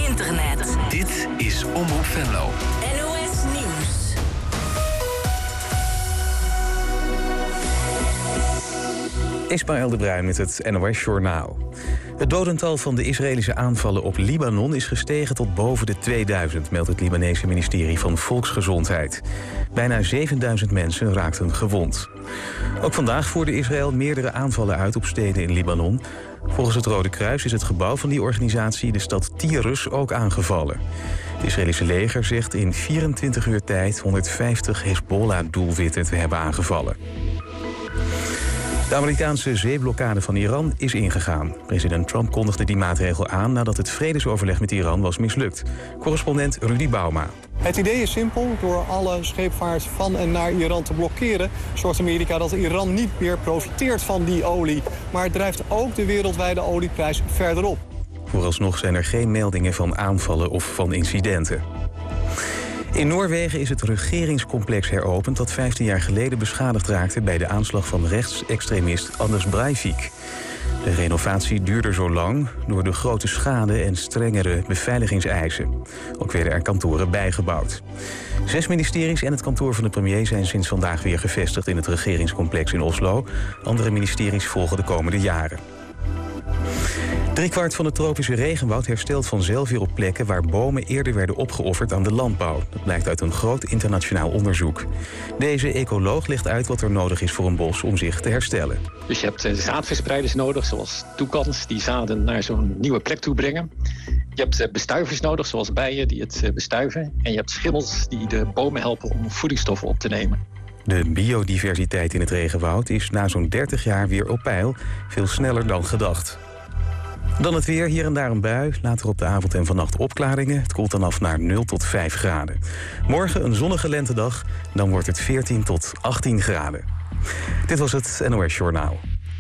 internet. Dit is Omroep Venlo. NOS Nieuws. Ismaël de Bruin met het NOS Journaal. Het dodental van de Israëlische aanvallen op Libanon is gestegen tot boven de 2000, meldt het Libanese ministerie van Volksgezondheid. Bijna 7000 mensen raakten gewond. Ook vandaag voerde Israël meerdere aanvallen uit op steden in Libanon. Volgens het Rode Kruis is het gebouw van die organisatie, de stad Tyrus, ook aangevallen. Het Israëlische leger zegt in 24 uur tijd 150 Hezbollah-doelwitten te hebben aangevallen. De Amerikaanse zeeblokkade van Iran is ingegaan. President Trump kondigde die maatregel aan nadat het vredesoverleg met Iran was mislukt. Correspondent Rudy Bauma. Het idee is simpel. Door alle scheepvaart van en naar Iran te blokkeren zorgt Amerika dat Iran niet meer profiteert van die olie. Maar het drijft ook de wereldwijde olieprijs verder op. Vooralsnog zijn er geen meldingen van aanvallen of van incidenten. In Noorwegen is het regeringscomplex heropend dat 15 jaar geleden beschadigd raakte bij de aanslag van rechtsextremist Anders Breivik. De renovatie duurde zo lang door de grote schade en strengere beveiligingseisen. Ook werden er kantoren bijgebouwd. 6 ministeries en het kantoor van de premier zijn sinds vandaag weer gevestigd in het regeringscomplex in Oslo. Andere ministeries volgen de komende jaren. 3/4 van het tropische regenwoud herstelt vanzelf weer op plekken waar bomen eerder werden opgeofferd aan de landbouw. Dat blijkt uit een groot internationaal onderzoek. Deze ecoloog legt uit wat er nodig is voor een bos om zich te herstellen. Dus je hebt zaadverspreiders nodig, zoals toekans, die zaden naar zo'n nieuwe plek toe brengen. Je hebt bestuivers nodig, zoals bijen, die het bestuiven. En je hebt schimmels die de bomen helpen om voedingsstoffen op te nemen. De biodiversiteit in het regenwoud is na zo'n 30 jaar weer op peil, veel sneller dan gedacht. Dan het weer, hier en daar een bui. Later op de avond en vannacht opklaringen. Het koelt dan af naar 0 tot 5 graden. Morgen een zonnige lentedag. Dan wordt het 14 tot 18 graden. Dit was het NOS Journaal.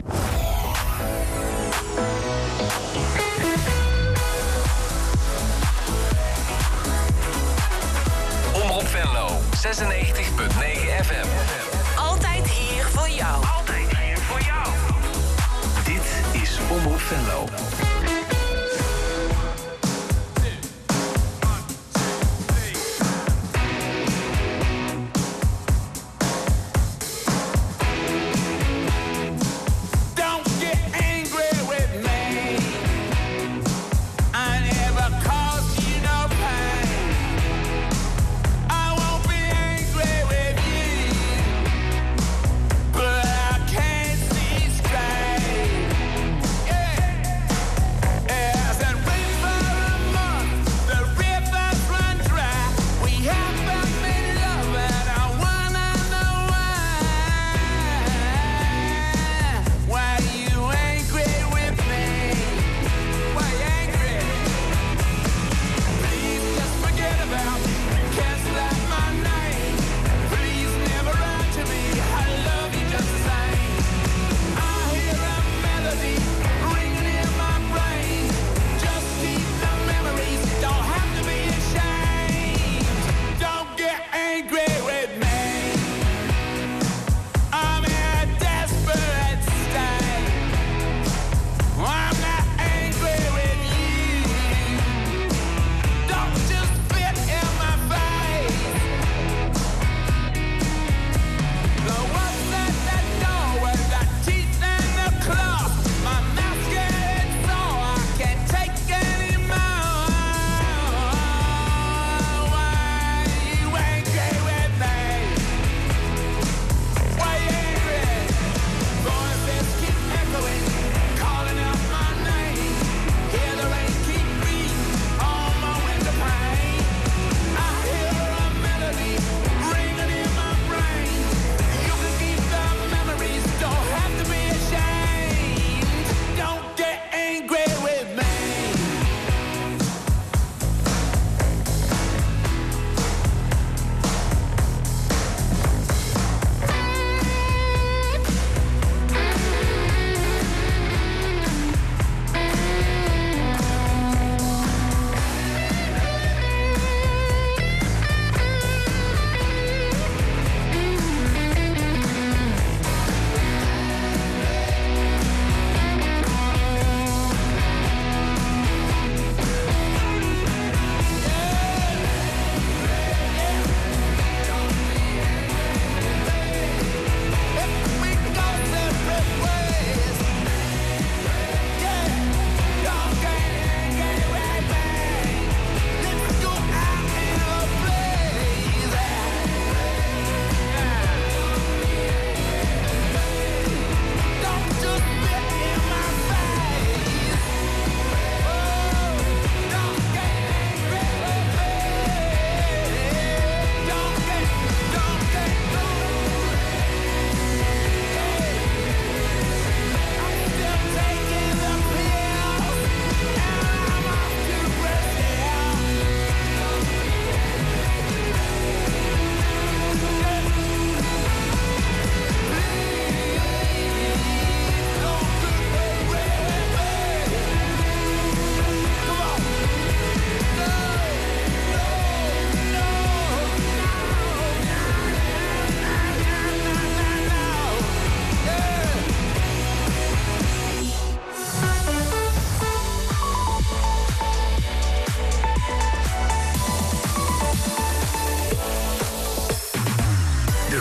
Omroep Venlo, 96.9 FM. Altijd hier voor jou. Altijd hier voor jou. Dit is Omroep Venlo.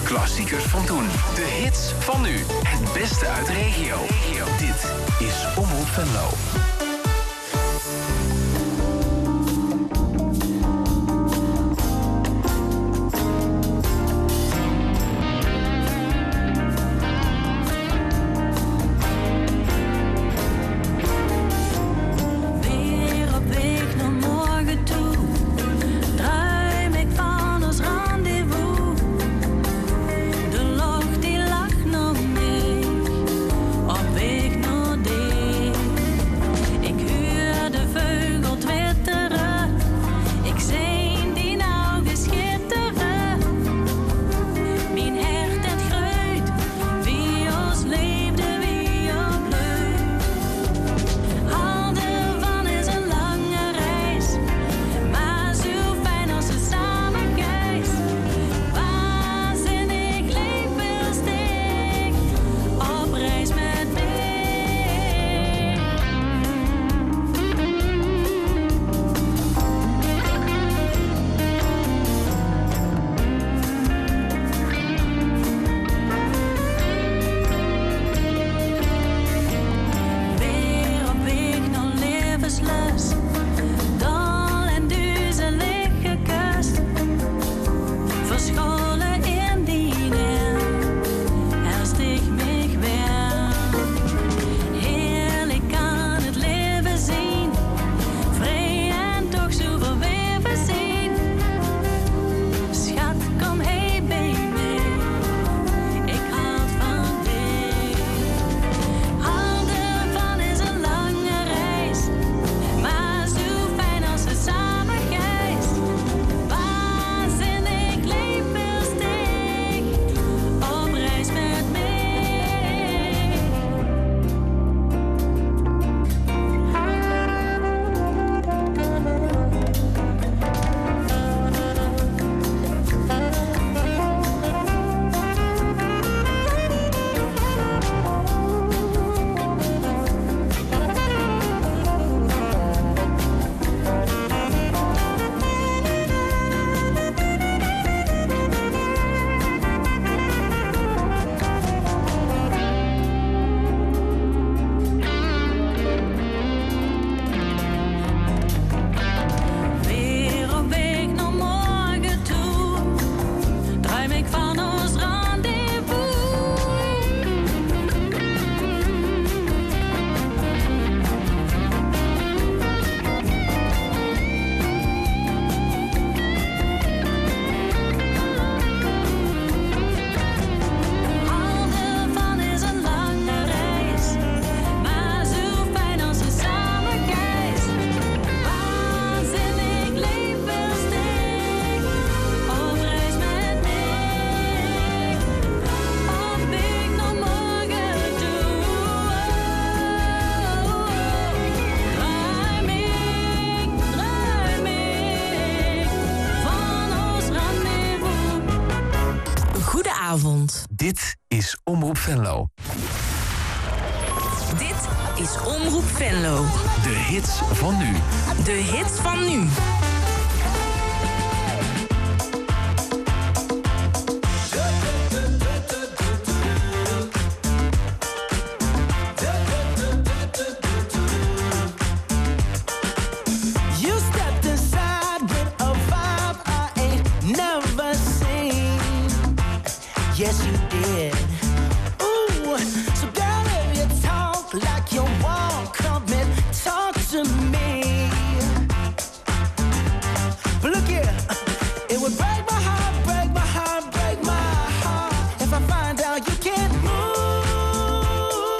Klassiekers van toen. De hits van nu. Het beste uit de regio. Dit is Omroep Venlo. Dit is Omroep Venlo. Dit is Omroep Venlo. De hits van nu. De hits van nu. Yes, you did. Ooh, so girl, if you talk like you want, come and talk to me. But look here, it would break my heart, break my heart, break my heart if I find out you can't move.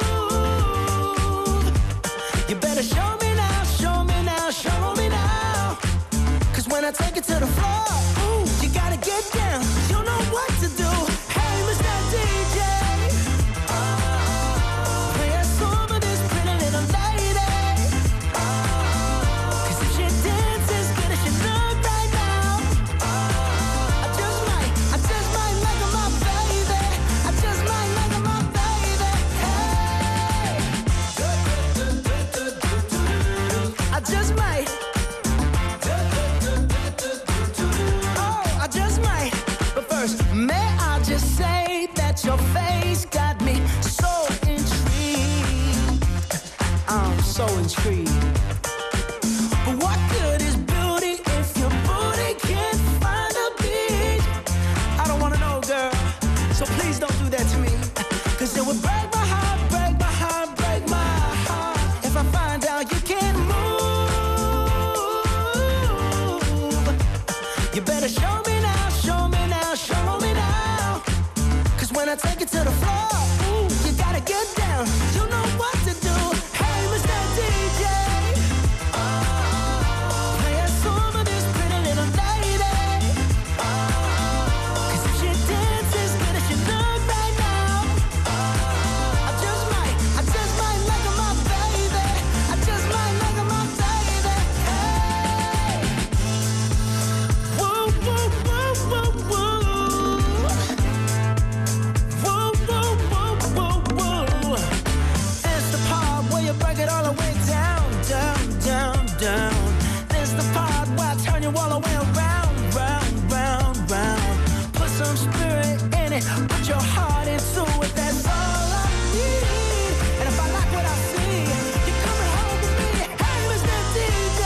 You better show me now, show me now, show me now. 'Cause when I take it to the floor, ooh, you gotta get down. You know what to do. DJ, play a song for this pretty little lady. 'Cause if she dances good as she look right now, I just might make her my baby. I just might make her my baby. Hey, I just might. Oh, I just might. But first, may I the floor. Ooh, you gotta get down. You know what to do. Hey, Mr. DJ. Play a song for this pretty little lady. 'Cause if she dances good as she look right now, I just might make her my baby. I just might make her my baby. Hey. Woo, woo, woo, woo, woo. Woo, woo, woo, woo, woo. It's the part where you break it all the way down, down, down, down. It's the part where I turn you all the way around, round, round, round. Put some spirit in it, put your heart into it. That's all I need. And if I like what I see, you're coming home with me. Hey, Mr. DJ.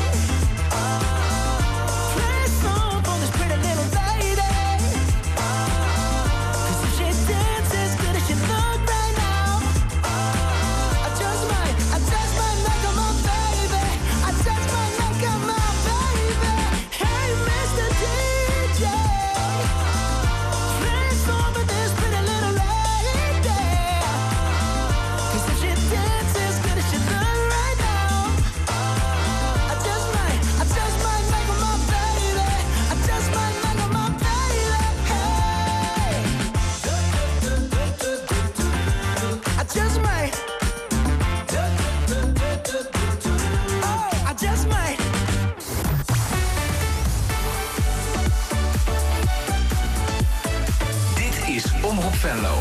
Play a song for this pretty little lady. 'Cause if she dances good as she look right now, I just might make her my baby. I just might make her my baby. Hey, Mr. DJ. Play a song for this pretty little lady. 'Cause if she dances good as she look right now, I just might make her my baby. I just might make her my baby. Hey. I just might. Oh, I just might. Dit is Omroep Venlo.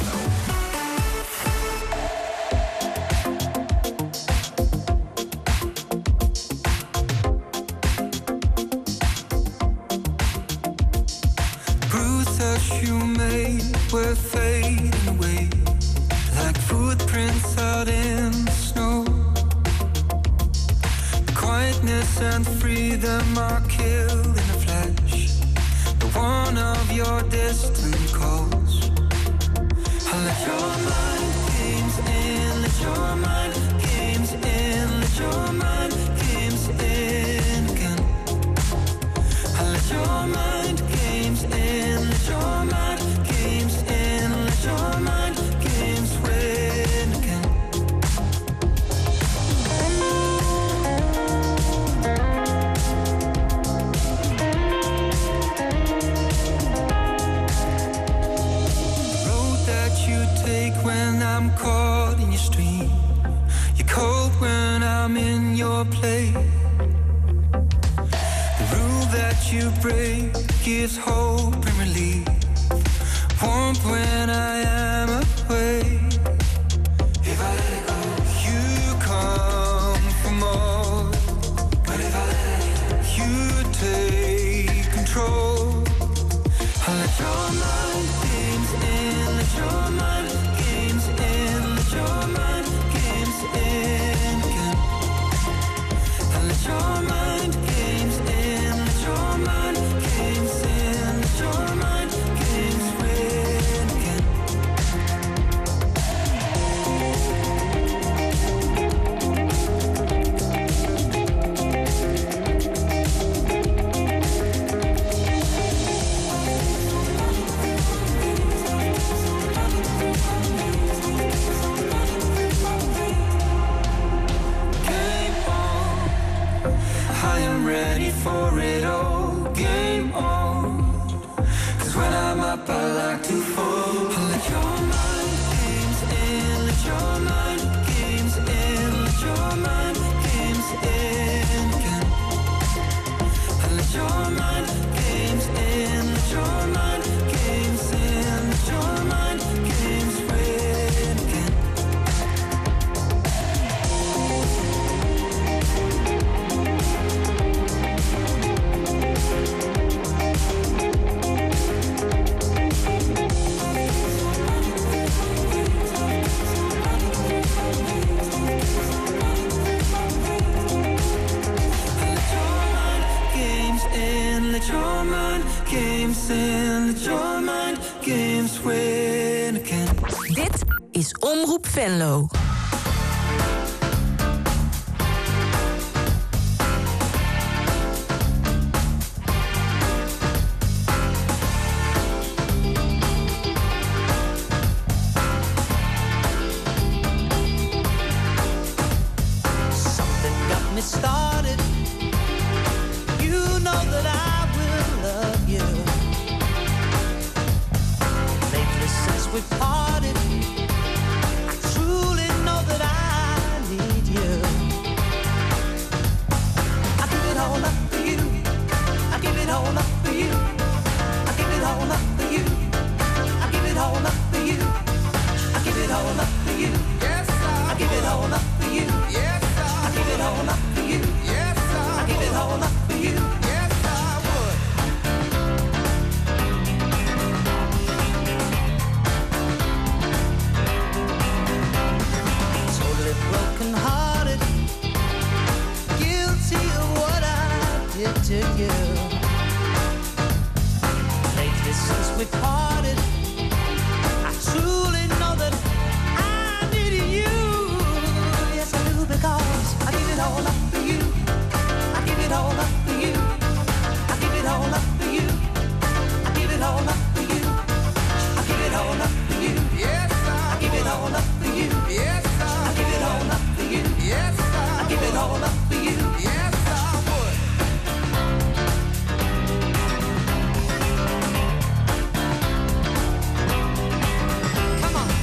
Bruises that you made were fading away like footprints out in the snow. Quietness and freedom are killed in a flash. The one of your distant calls. I let your mind games in, let your mind games in, let your mind games in again. I let your mind games in, let your mind games in, let your mind games win again. Road that you take when I'm caught in your stream. You're cold when I'm in your play. The rule that you break gives hope and relief. Warmth when I am away. If I let it go, you come for more. But if I let it go, you take control. I let your mind games in, let your mind games in, let your mind games in again. I let your mind games in, let your mind games in, let your mind games win again. Game on, I am ready for it all. Game on, 'cause when I'm up I like to fall. I let your mind games in, let your mind games in, let your mind games in again. I let your mind games in, let your mind games in, let your mind games win again. Let your mind games in, let your mind games win again. Dit is Omroep Venlo. to you. Lately since we parted, I truly know that I need you. Yes, I do, because I give it all up for you. I give it all up for you. I give it all up for you. I give it all up for you. I give it all up for you. Yes, I give it all up for you. Yes, I give it all up for you. Yes, I give it all up for you. Yes, I would. Come on.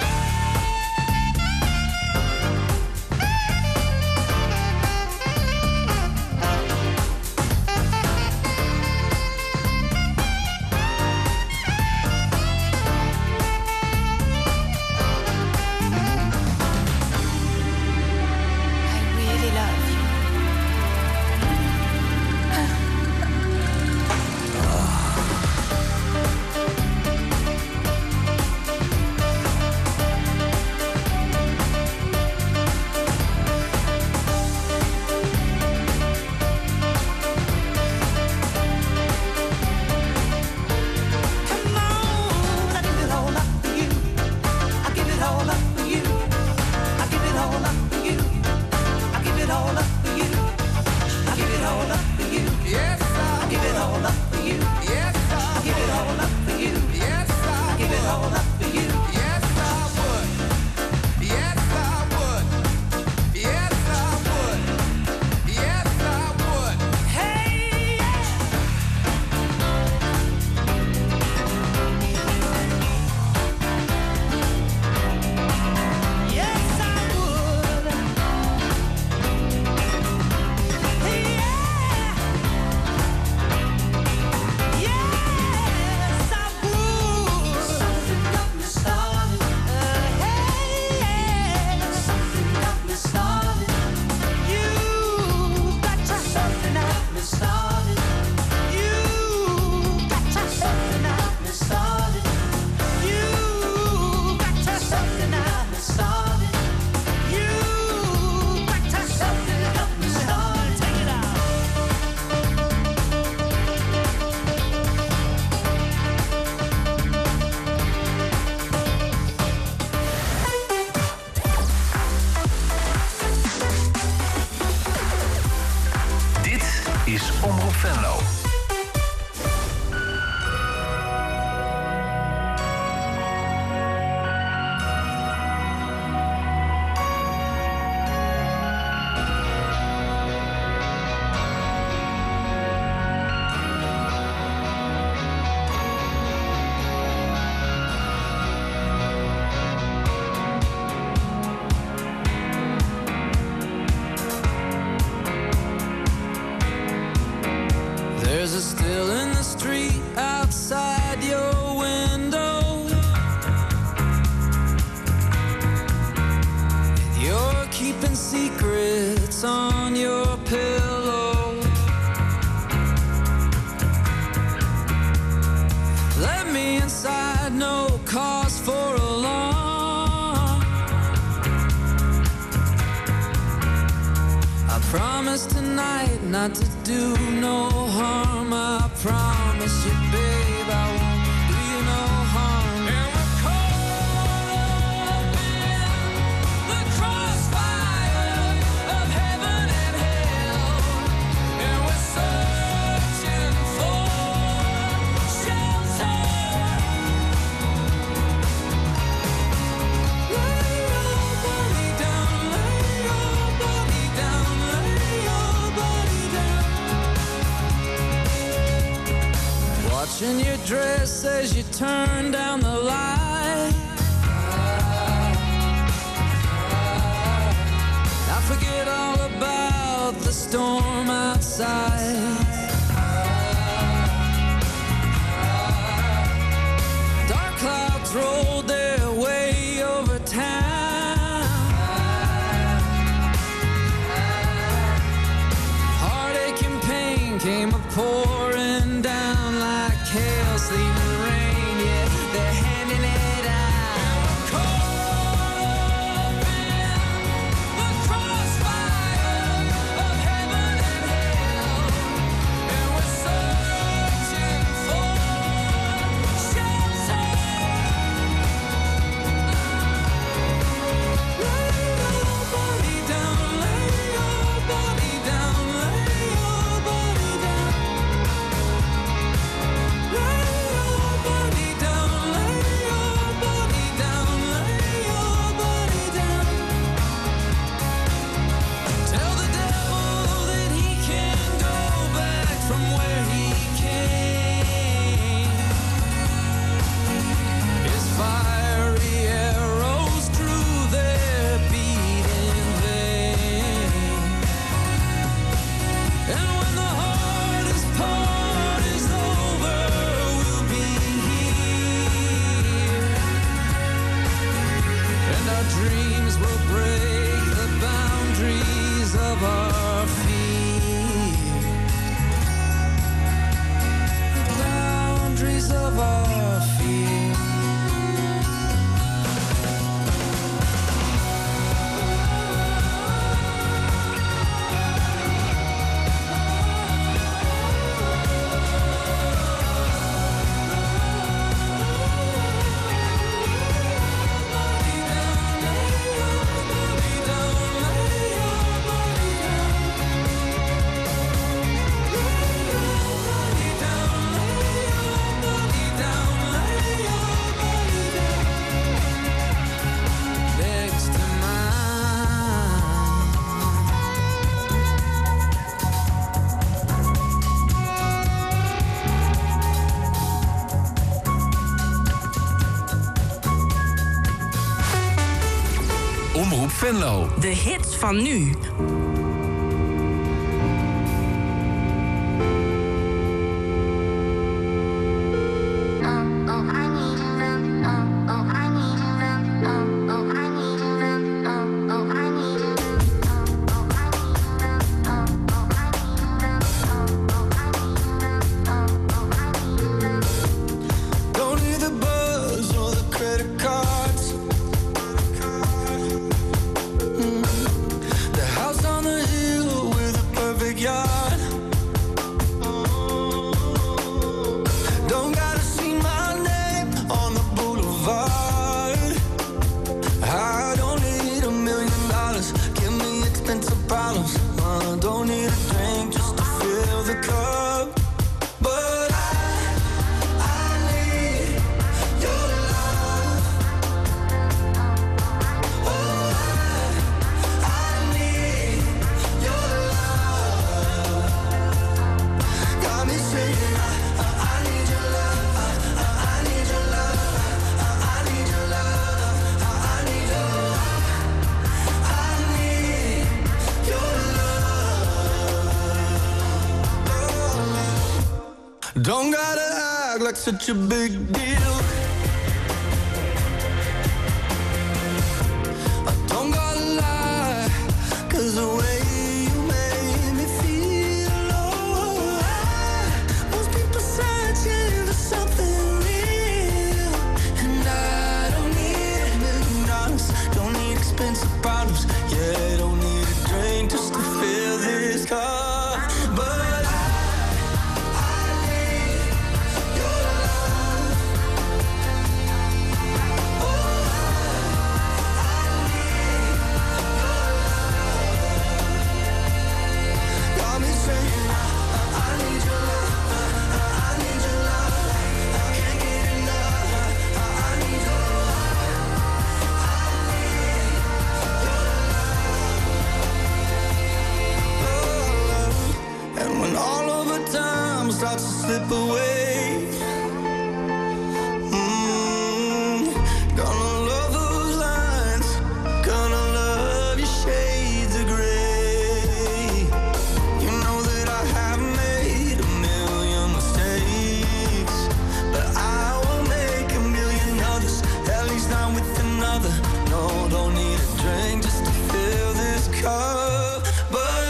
I really love you. Come on, I give it all up for you. I give it all up for you. I give it all up for you. I give it all up for you. I give it all up for you. Yes, I give it all up for you. Yes, I give it all up for you. Yes, I give it all up for you. Yes, I would. Yes, I would. Yes, I would. Yes, I would. Hey, yeah. Yes, I would. Yeah. Yes, I would. Something got me started. Hey, something got me started. You got to something got me started. You got to something got me started. You got to something got me started. You got to something got me started. Take it out. Dit is Omroep Venlo. There's a still in the street outside your window. You're keeping secrets on your pillow. Let me inside, no cause for alarm. I promise tonight not to do no harm. I promise you, babe, I won't do you no harm. And we're caught up in the crossfire of heaven and hell, and we're searching for shelter. Lay your body down, lay your body down, lay your body down. Watching your dress as you turn down the light. I forget all about the storm outside. Dark clouds rolled their way over town. Heartache and pain came a-pouring down like hail, sleet and rain. Yeah, they're handing it out. And we're caught up in the crossfire of heaven and hell, Venlo. De hits van nu. Don't gotta act like such a big deal. I don't gotta lie, 'cause the way you made me feel, oh, most people searching for something real. And I don't need $1 million, don't need expensive problems. Yeah, don't need a drink just to fill this cup. But starts to slip away. Gonna love those lines, gonna love your shades of gray. You know that I have made a million mistakes, but I will make a million others, at least not with another. No, don't need a drink just to fill this cup. But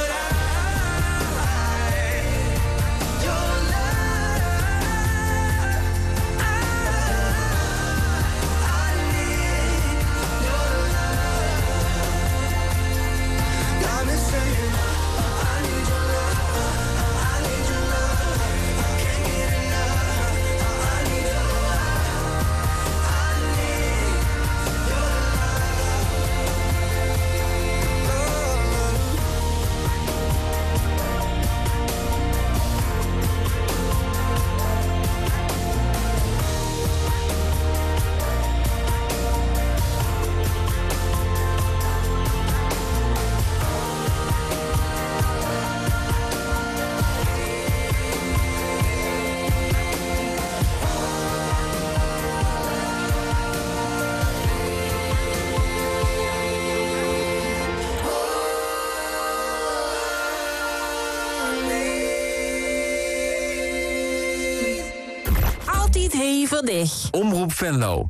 Dich. Omroep Venlo.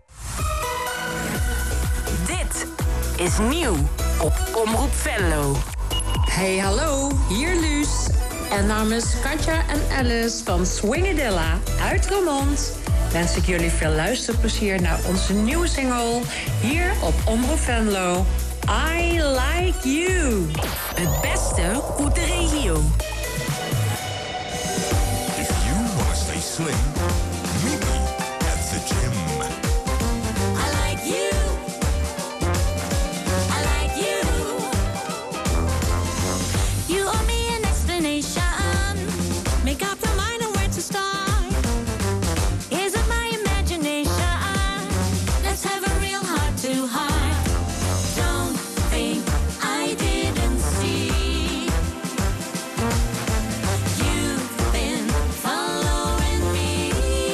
Dit is nieuw op Omroep Venlo. Hey, hallo, hier Luus. En namens Katja en Alice van Swingadilla uit Roermond wens ik jullie veel luisterplezier naar onze nieuwe single hier op Omroep Venlo. I Like You. Het beste uit de regio. If you wanna stay slim, meet me at the gym. I like you. I like you. You owe me an explanation. Make up your mind on where to start. Is it my imagination? Let's have a real heart-to-heart. Don't think I didn't see. You've been following me.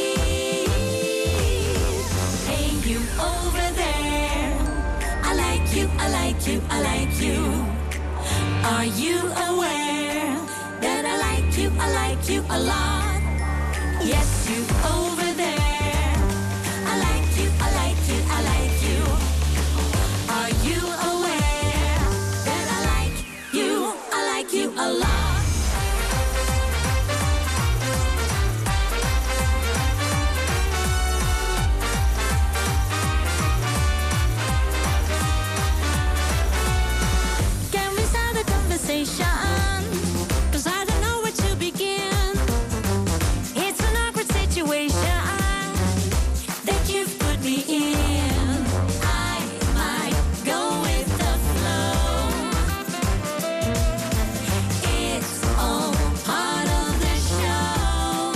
lot. Yes, you over there. I like you, I like you, I like you. Are you aware that I like you a lot? Can we start the conversation? 'Cause I don't know where to begin. It's an awkward situation that you've put me in. I might go with the flow. It's all part of the show.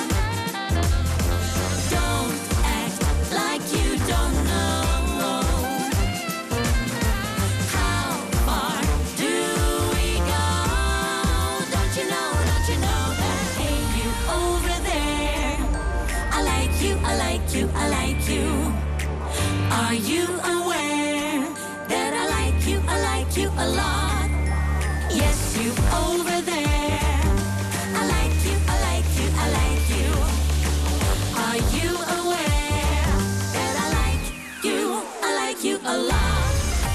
Don't act like you don't know. How far do we go? Don't you know that? Hey, you over there. I like you, I like you, I like you. Are you aware that I like you a lot? Yes, you over there. I like you, I like you, I like you. Are you aware that I like you a lot?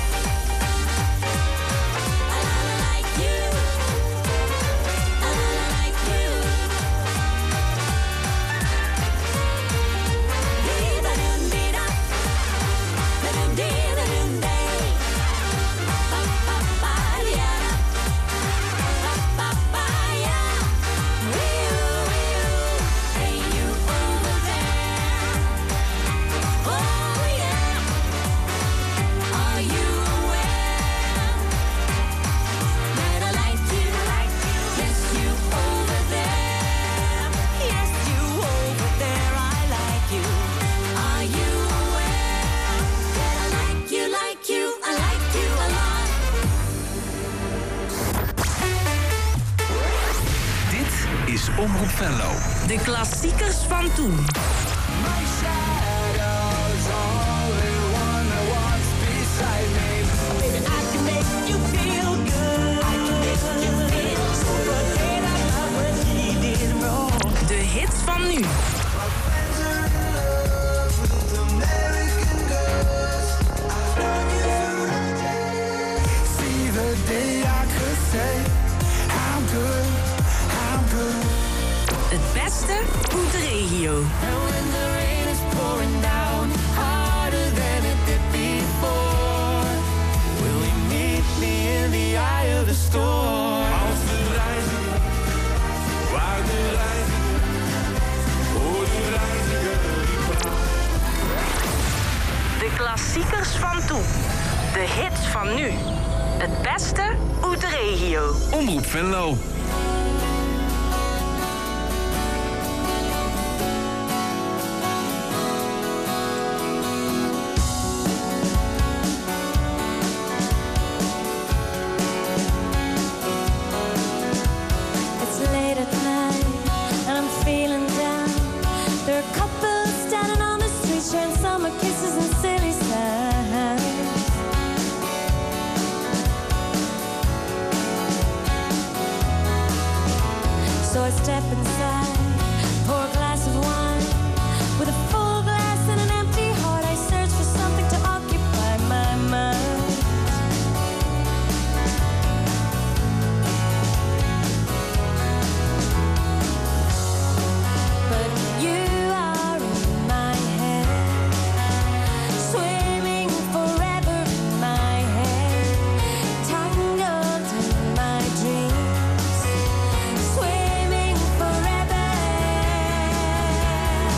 I like you. I like you. Dee-ba-dum-dee-da. Ba-dum-dee-da-dum-day. Ba-ba-ba-ya-da. Ba-ba-ba-ya. Wee-oo-wee-oo. Hey, you over there. Oh, yeah. Are you aware that I like you? Yes, you over there. Yes, you over there. I like you. Are you aware that I like you a lot? Dit is Omroep Venlo. De klassiekers van toen. De hits van nu. Het beste uit de regio. De klassiekers van toen. De hits van nu. Het beste uit de regio. Omroep Venlo. It's late at night and I'm feeling down. There are couples standing on the street sharing summer kisses and silly signs. So I step inside, pour a glass of wine. With a full glass and an empty heart, I search for something to occupy my mind. But you are in my head, swimming forever in my head, tangled in my dreams, swimming forever.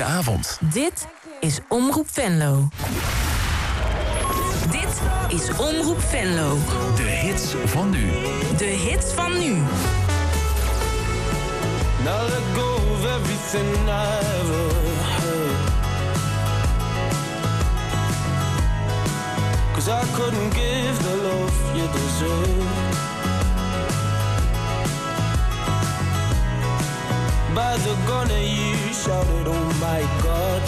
Goedenavond. Dit is Omroep Venlo. Dit is Omroep Venlo. De hits van nu. De hits van nu. Now let go of everything I ever heard. 'Cause I couldn't give the love you deserve. By the gun you shouted, oh my God.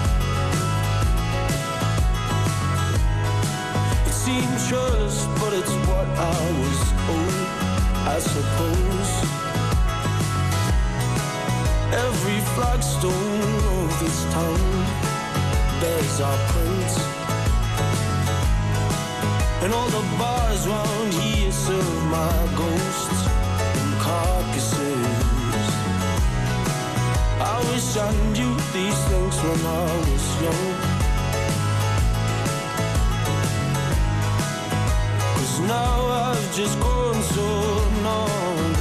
It seemed just, but it's what I was owed, I suppose. Every flagstone of this town bears our prints, and all the bars round here serve my ghosts and carcasses. I wish I knew these things when I was young, 'cause now I've just grown so numb.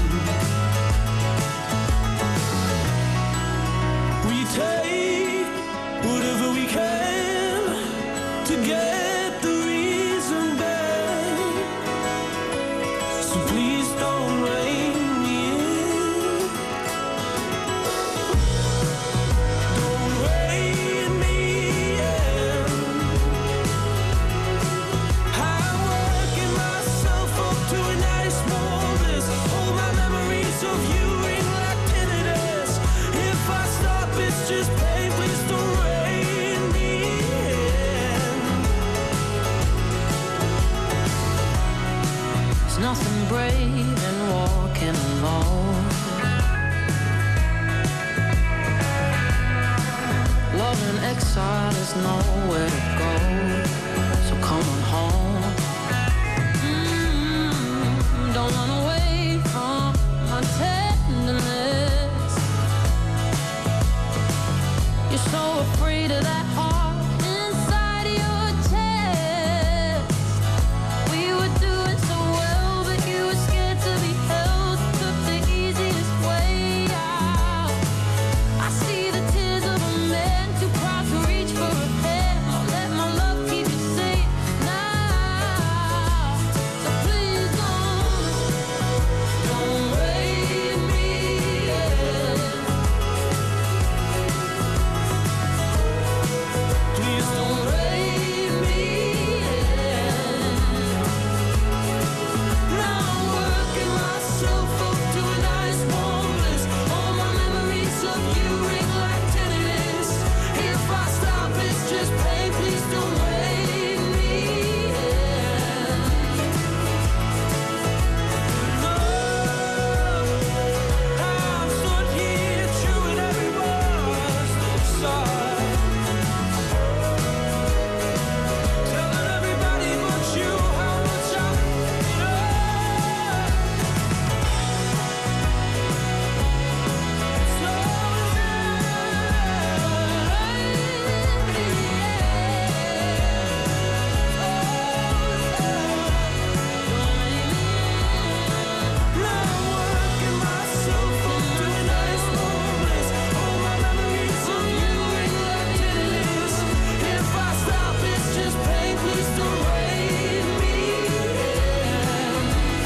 We take whatever we can to get the reason back, so please don't rein me in. Don't rein me in. I'm working myself up to a nice warm bliss. All my memories of you ring like tinnitus. If I stop, it's just pain. Please don't rein me in. There's nothing brave in walking alone. Love in exile is nowhere to go, so come on home. Don't run away from my tenderness. You're so afraid of that heart inside your chest. We were doing so well, but you were scared to be held. Took the easiest way out. I see the tears of a man too proud to reach for a hand. I'll let my love keep you safe now. So please don't raise me in. Please don't raise me in. Now I'm working myself up to a nice warm bliss. All my memories of you ring like tinnitus. If I stop, it's just pain. Please don't raise me in. No, I'm stood here chewing every word inside, telling everybody but you how much I love. Now I'm working myself up to a nice warm bliss. All my memories of you ring like tinnitus. If I stop, it's just pain. Please don't raise me in.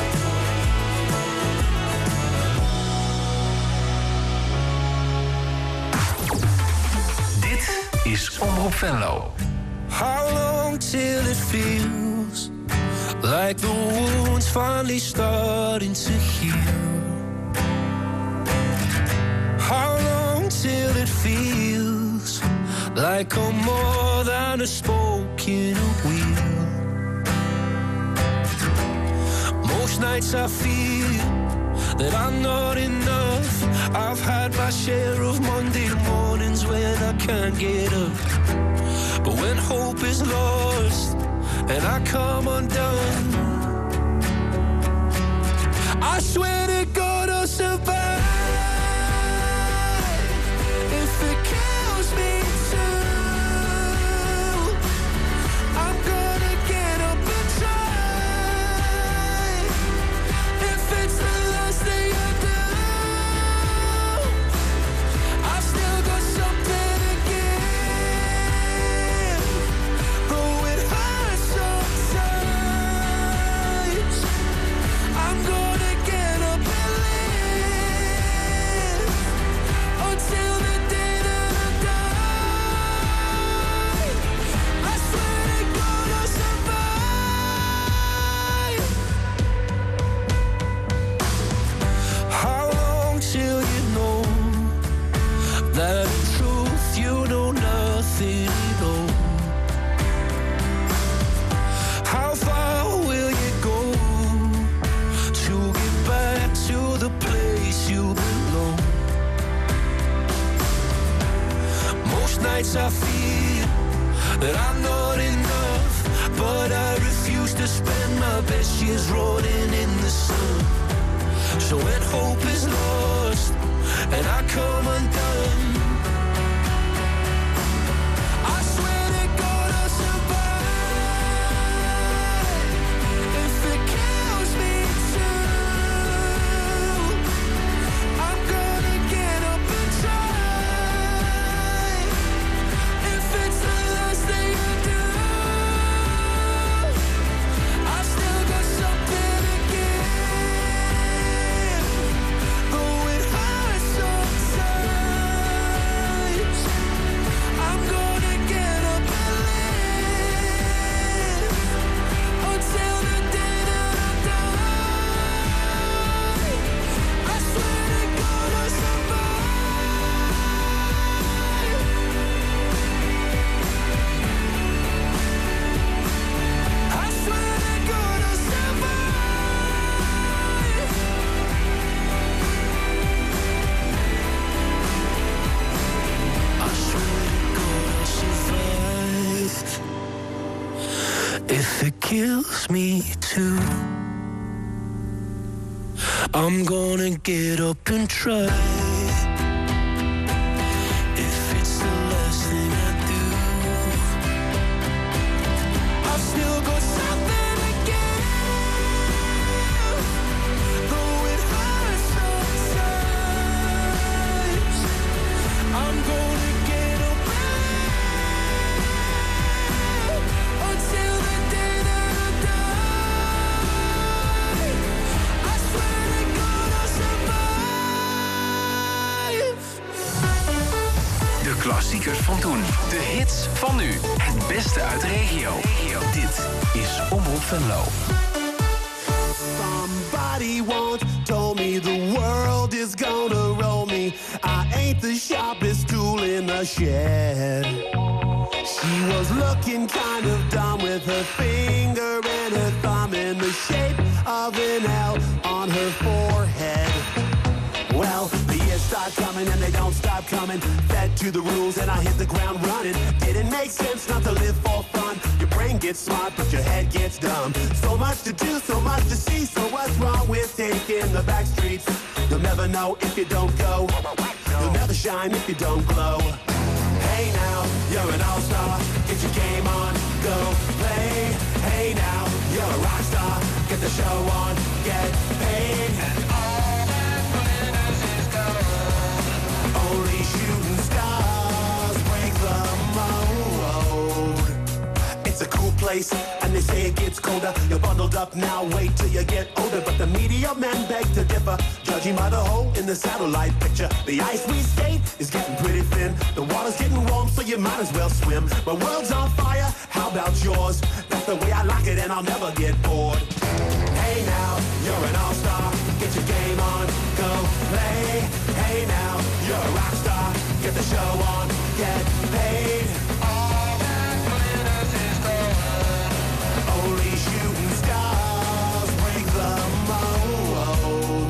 Dit is Omroep Venlo. How long till it feels like the wound's finally starting to heal? How long till it feels like I'm more than a spoke in a wheel? Most nights I feel that I'm not enough. I've had my share of Monday mornings when I can't get up. But when hope is lost and I come undone, I swear to God I'll survive. If it kills me too, I'm gonna get up and try. If it's the last thing I do, I've still got something to Sometimes I feel that I'm not enough, but I refuse to spend my best years rotting in the sun. So when hope is lost and I come undone, I swear to God I'll survive. If it kills me too, I'm gonna get up and try. If it's the last thing I do, I've still got something to give. Though it hurts sometimes, I'm gonna get up and live until the day that I die. I swear to God I'll survive. I swear to God I'll survive. I swear to God I'll survive. If it kills me too, I'm gonna get up and try. If it's the last thing I do, I've still got something to give. Though it hurts sometimes, I'm gonna get up and live until the day that I die. I swear to God I'll survive. De klassiekers van toen. De hits van nu. Het beste uit de regio. Dit is Omroep Venlo. Somebody once told me the world is gonna roll me. I ain't the sharpest tool in the shed. She was looking kind of dumb with her finger and her thumb in the shape of an L on her forehead. Well, the years start coming and they don't stop coming. Fed to the rules and I hit the ground running. Didn't make sense not to live for fun. Your brain gets smart but your head gets dumb. So much to do, so much to see. So what's wrong with taking the back streets? You'll never know if you don't go. You'll never shine if you don't glow. Hey now, you're an all-star. Get your game on, go play. Hey now, you're a rock star. Get the show on, get paid. And all that glitters is gold. Only shooting stars break the mold. It's a cool place, and they say it gets colder. You're bundled up now, wait till you get older. But the media men beg to differ, judging by the hole in the satellite picture. The ice we skate is getting pretty thin. The water's getting warm, so you might as well swim. My world's on fire, how about yours? That's the way I like it, and I'll never get bored. Hey now, you're an all-star. Get your game on, go play. Hey now, you're a rock star. Get the show on, get paid. All that glitters is gold. Only shooting stars break the mold.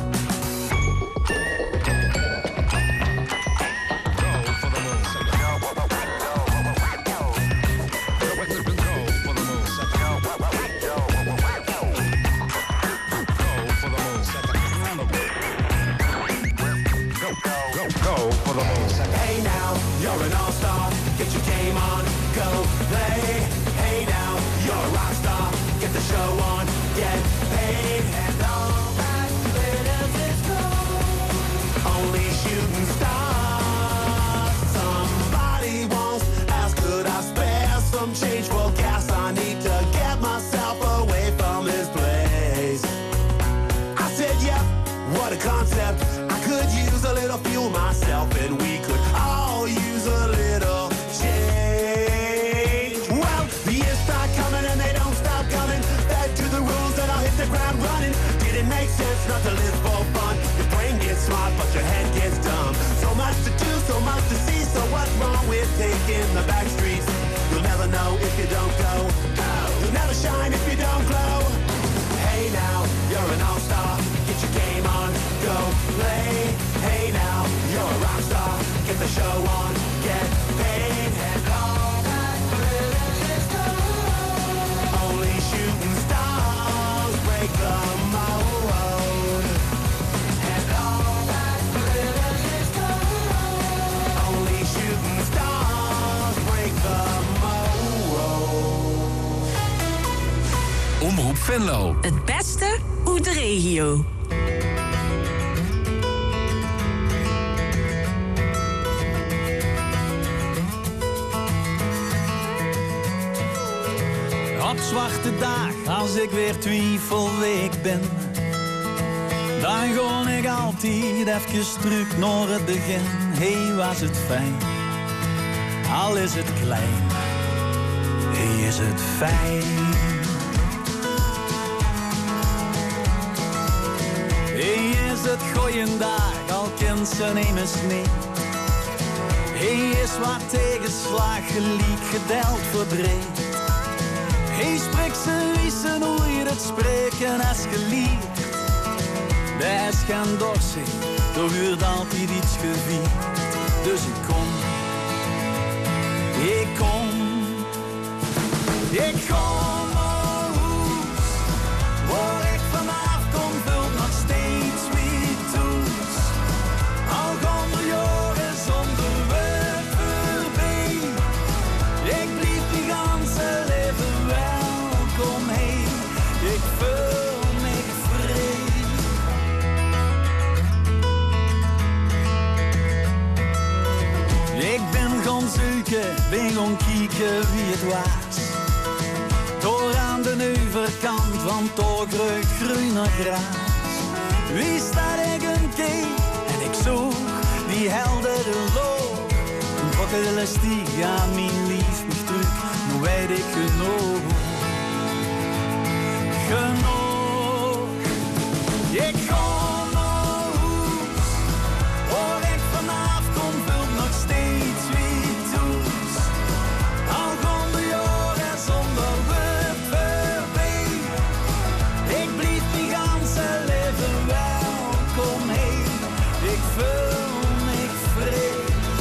Hey now, you're an all-star. Get your game on, go play. Hey now, you're a rock star. Get the show on, get paid. And all that glitters is gold. Only shooting stars. Somebody once asked, could I spare some change for gas? I need to get myself away from this place. I said, yep, what a concept. I could use a little fuel myself, and we could all use a little change. Well, the years start coming and they don't stop coming. Back to the rules and I'll hit the ground running. Didn't make sense not to live for fun. Your brain gets smart but your head gets dumb. So much to do, so much to see. So what's wrong with taking the back streets? You'll never know if you don't go. You'll never shine if you don't glow. Hey now, you're an all-star. Get your game on, go play. Hey now, you're a rock star. Get the show on, get paid. Venlo. Het beste uit de regio. Op zwarte dag, als ik weer twijfelweek ben, dan ga ik altijd even terug naar het begin. Hey, was het fijn, al is het klein. Hey, is het fijn. Hey, is het goeiedag, al kent ze nemens niet. Hey, is wat tegenslag gelijk gedeeld verdreed. Hij spreekt ze wissen hoe je het spreken als geliefd. Dat is geen dorsie, toch wordt altijd iets gevierd. Dus ik kom, naar huis. Waar ik vanaf kom, vult nog steeds weer toes. Al gaan de jaren zonder werk voorbij. Ik blijf die ganse leven welkom, hey. Ik voel me vrij. Ik ben gaan zoeken, ben gaan kijken wie het was. Door aan de overkant van Torgrug groener gras. Wie staat ik een keer en ik zoek die heldere loop. Een pokker elastiek aan mijn lief me terug, nu weet ik genoeg. Ik ga naar huis, waar ik vanaf kom, vult nog steeds weer toes. Al gaan de jaren zonder werk voorbij. Ik blijf die ganse leven welkom, hey. Ik voel me vrij.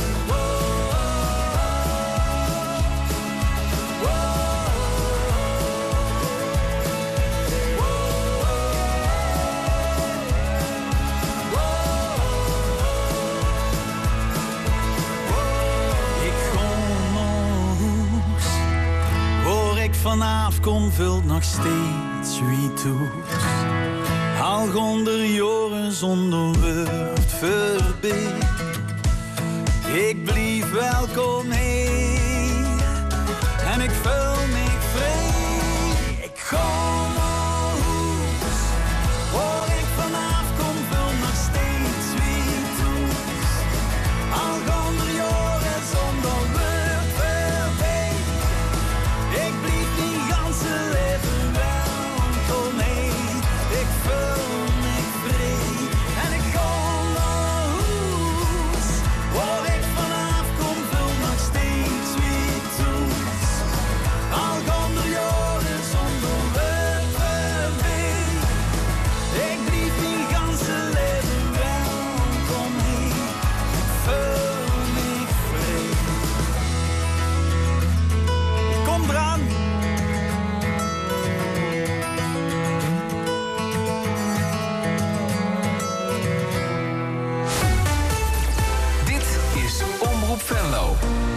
Vanaf kom vult nog steeds wie toes. Al gonder jaren zonder woord voorbij. Ik blijf welkom, hey. En ik voel me vrij. Ik ga naar huis, waar ik vanaf kom vult nog steeds wie toes. Al gonder jaren zonder woord voorbij. Ik blijf die ganse leven welkom, hey. Ik voel me vrij. En ik ga naar huis, waar ik vanaf kom, vult nog steeds weer toes. Al gaan de jaren zonder werk voorbij. Ik blijf die ganse leven welkom, hey. Ik voel me vrij. Kom eraan. Dit is Omroep Venlo.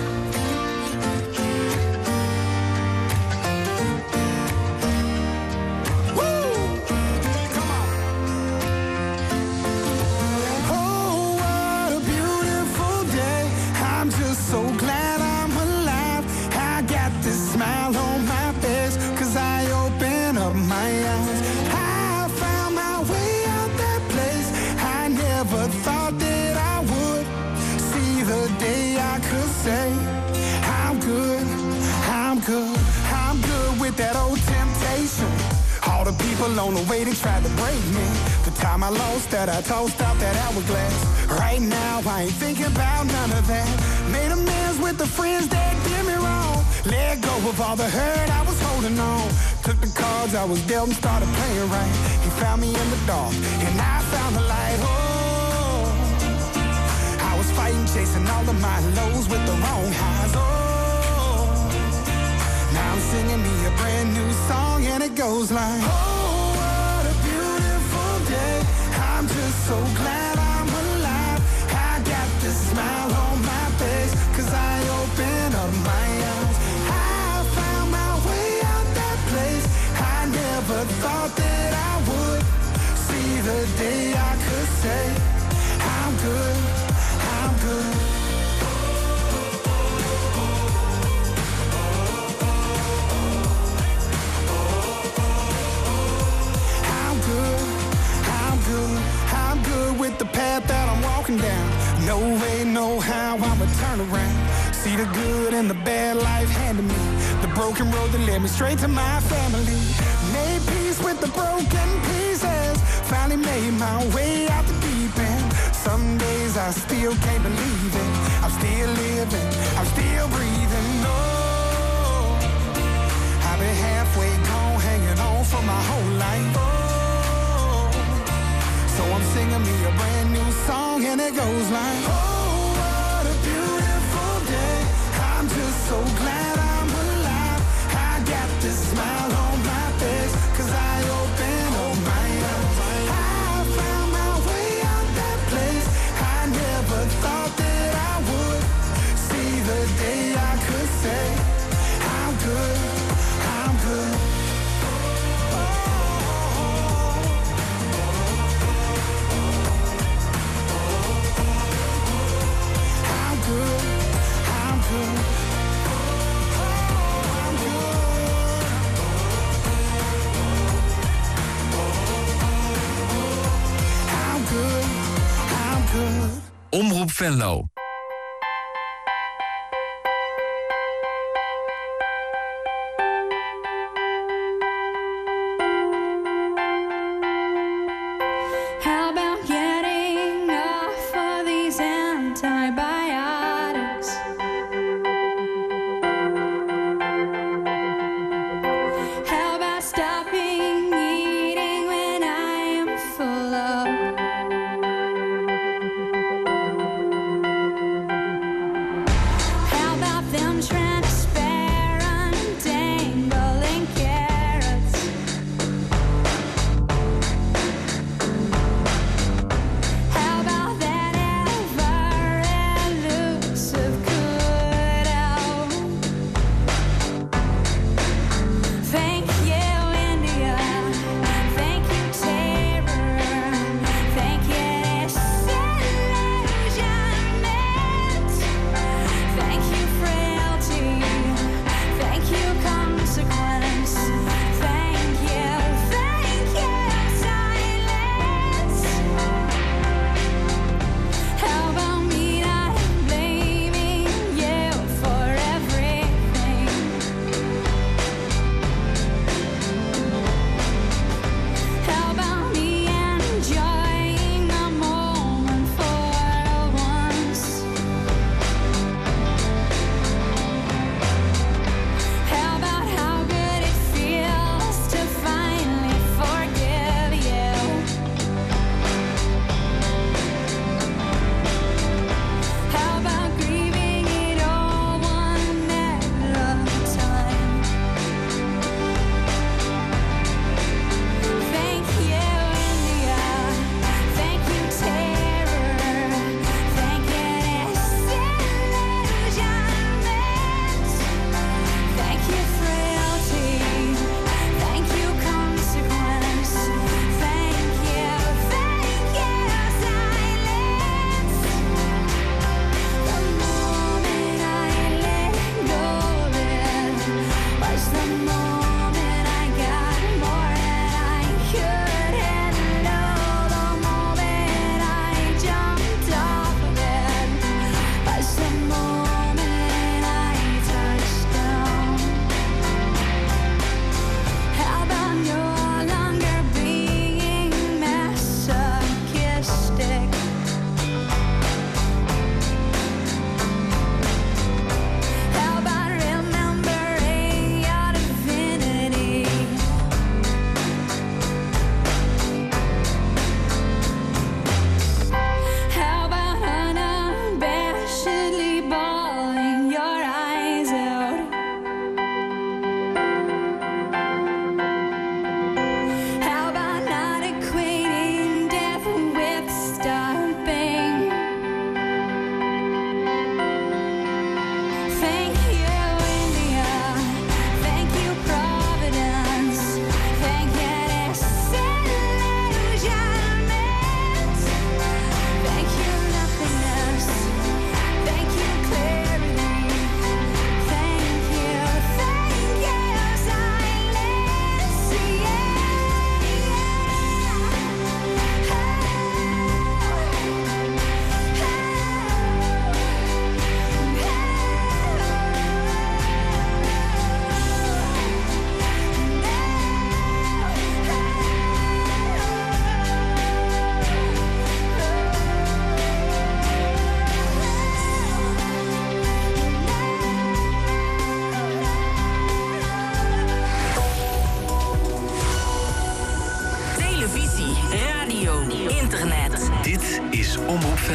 Oh, what a beautiful day. I'm just so glad I'm alive. I got this smile on my face, 'cause I open up my eyes. I found my way out that place. I never thought that I would see the day I could say, I'm good, I'm good, I'm good with that old temptation. All the people on the way, they tried to break me. The time I lost that, I tossed out that hourglass. Right now, I ain't thinking about none of that. Made amends with the friends that did me wrong. Let go of all the hurt I was holding on. Took the cards I was dealt and started playing right. He found me in the dark, and I found the light. Oh, I was fighting, chasing all of my lows with the wrong highs. Oh, now I'm singing me a brand new song, and it goes like, oh, what a beautiful day. I'm just so glad I'm alive. I got this smile on my face, 'cause I opened up my eyes. I found my way out that place. I never thought thought that I would see the day I could say I'm good, I'm good. I'm good with the path that I'm walking down. No way, no how I'ma turn around. See the good and the bad life handed me. The broken road that led me straight to my family. Made peace with the broken pieces. Finally made my way out the deep end. Some days I still can't believe it. I'm still living, I'm still breathing. Oh, I've been halfway gone, hanging on for my whole life. So I'm singing me a brand new song and it goes like, oh, what a beautiful day. I'm just so glad I'm alive. I got this smile on my face 'cause I opened up my eyes. I found my way out that place. I never thought that I would see the day I could say I'm good, I'm good. Omroep Venlo. How about getting off of these antibiotics? How about stopping eating when I am full of? internet. Dit is Omroep